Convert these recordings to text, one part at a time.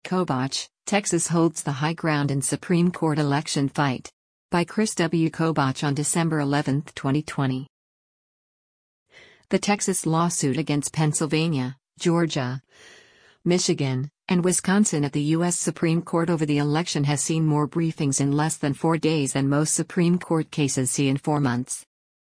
Kobach, Texas holds the high ground in Supreme Court election fight. By Chris W. Kobach on December 11, 2020. The Texas lawsuit against Pennsylvania, Georgia, Michigan, and Wisconsin at the U.S. Supreme Court over the election has seen more briefings in less than 4 days than most Supreme Court cases see in 4 months.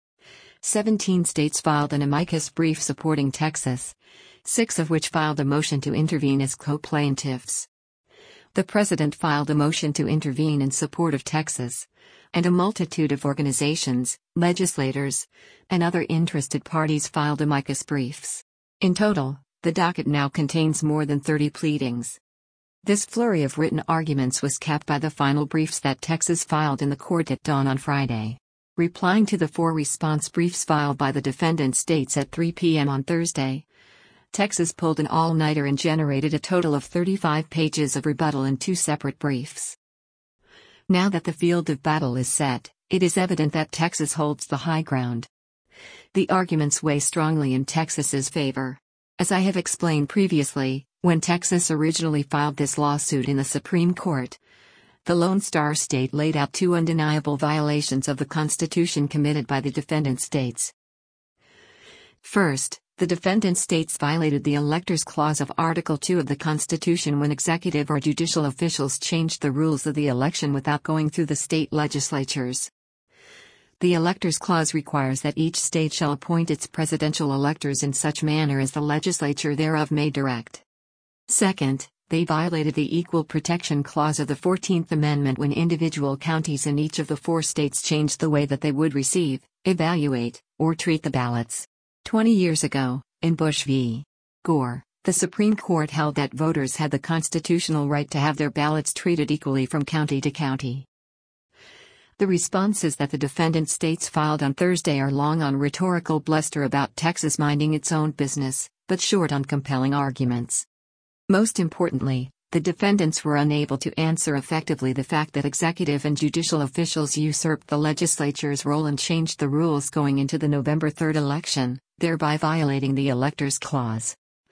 17 states filed an amicus brief supporting Texas, 6 of which filed a motion to intervene as co-plaintiffs. The president filed a motion to intervene in support of Texas, and a multitude of organizations, legislators, and other interested parties filed amicus briefs. In total, the docket now contains more than 30 pleadings. This flurry of written arguments was capped by the final briefs that Texas filed in the court at dawn on Friday. Replying to the 4 response briefs filed by the defendant states at 3 p.m. on Thursday, Texas pulled an all-nighter and generated a total of 35 pages of rebuttal in 2 separate briefs. Now that the field of battle is set, it is evident that Texas holds the high ground. The arguments weigh strongly in Texas's favor. As I have explained previously, when Texas originally filed this lawsuit in the Supreme Court, the Lone Star State laid out 2 undeniable violations of the Constitution committed by the defendant states. First, the defendant states violated the Electors Clause of Article 2 of the Constitution when executive or judicial officials changed the rules of the election without going through the state legislatures. The Electors Clause requires that each state shall appoint its presidential electors in such manner as the legislature thereof may direct. Second, they violated the Equal Protection Clause of the 14th Amendment when individual counties in each of the 4 states changed the way that they would receive, evaluate, or treat the ballots. 20 years ago, in Bush v. Gore, the Supreme Court held that voters had the constitutional right to have their ballots treated equally from county to county. The responses that the defendant states filed on Thursday are long on rhetorical bluster about Texas minding its own business, but short on compelling arguments. Most importantly, the defendants were unable to answer effectively the fact that executive and judicial officials usurped the legislature's role and changed the rules going into the November 3 election, thereby violating the Electors Clause.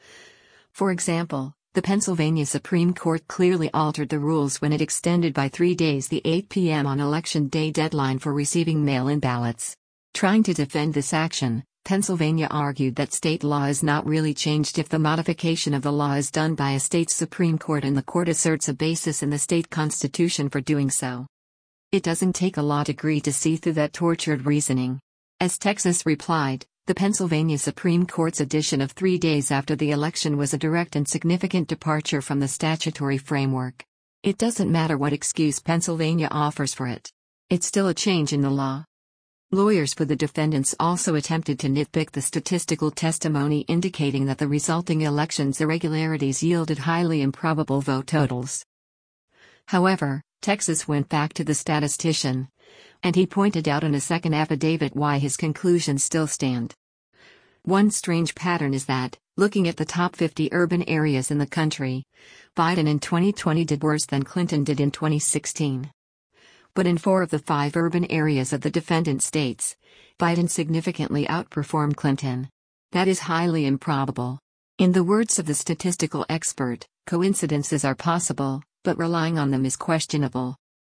For example, the Pennsylvania Supreme Court clearly altered the rules when it extended by 3 days the 8 p.m. on Election Day deadline for receiving mail-in ballots. Trying to defend this action, Pennsylvania argued that state law is not really changed if the modification of the law is done by a state's Supreme Court and the court asserts a basis in the state constitution for doing so. It doesn't take a law degree to see through that tortured reasoning. As Texas replied, the Pennsylvania Supreme Court's addition of 3 days after the election was a direct and significant departure from the statutory framework. It doesn't matter what excuse Pennsylvania offers for it. It's still a change in the law. Lawyers for the defendants also attempted to nitpick the statistical testimony indicating that the resulting elections' irregularities yielded highly improbable vote totals. However, Texas went back to the statistician, and he pointed out in a second affidavit why his conclusions still stand. One strange pattern is that, looking at the top 50 urban areas in the country, Biden in 2020 did worse than Clinton did in 2016. But in 4 of the 5 urban areas of the defendant states, Biden significantly outperformed Clinton. That is highly improbable. In the words of the statistical expert, coincidences are possible, but relying on them is questionable.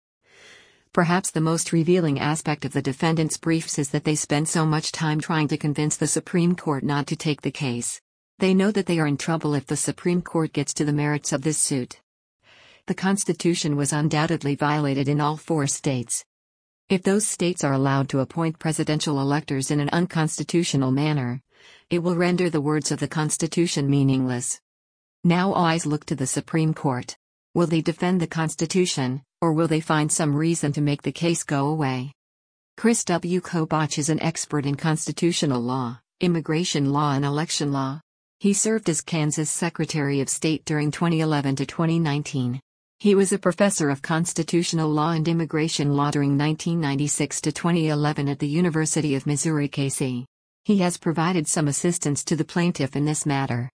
Perhaps the most revealing aspect of the defendants' briefs is that they spend so much time trying to convince the Supreme Court not to take the case. They know that they are in trouble if the Supreme Court gets to the merits of this suit. The Constitution was undoubtedly violated in all 4 states. If those states are allowed to appoint presidential electors in an unconstitutional manner, it will render the words of the Constitution meaningless. Now eyes look to the Supreme Court. Will they defend the Constitution, or will they find some reason to make the case go away? Chris W. Kobach is an expert in constitutional law, immigration law and election law. He served as Kansas Secretary of State during 2011 to 2019. He was a professor of constitutional law and immigration law during 1996 to 2011 at the University of Missouri-KC. He has provided some assistance to the plaintiff in this matter.